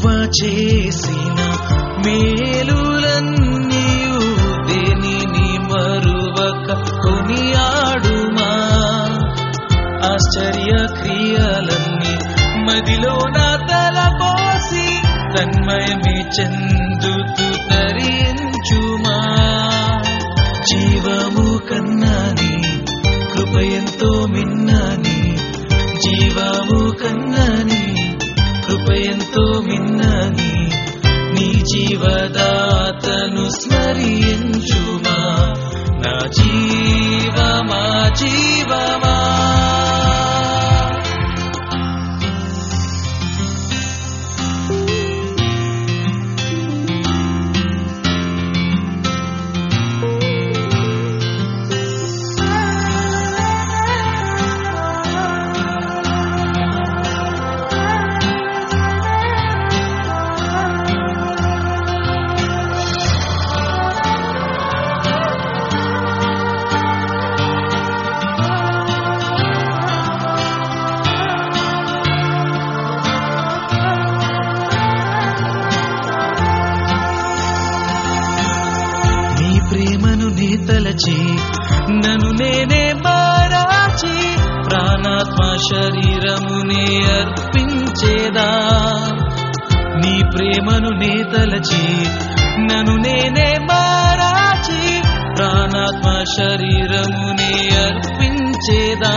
చేసిన మేలులన్నీయు దేనిని మరువక కొనియాడుమా. ఆశ్చర్య క్రియలన్నీ మదిలో నా తలపోసి తన్మయమే చెందుతూ తరించుమా. జీవము కన్నాని కృప ఎంతో మిన్నాని, జీవము కన్నాని కృప ఎంతో మిన్నాని, నీ జీవదాతను స్మరించుమా. నా జీవమా జీవమా ప్రేమను నే తలచి నన్ను నేనే మారాచి ప్రాణాత్మ శరీరమునే అర్పించేదా. నీ ప్రేమను నే తలచి నన్ను నేనే మారాచి ప్రాణాత్మ శరీరమునే అర్పించేదా.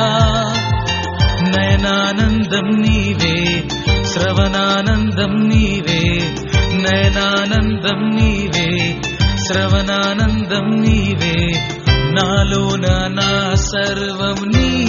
నయనానందం నీవే, శ్రవణానందం నీవే, నయనానందం నీవే, శ్రవణానందం నీవే, నాలోన నా సర్వం నీ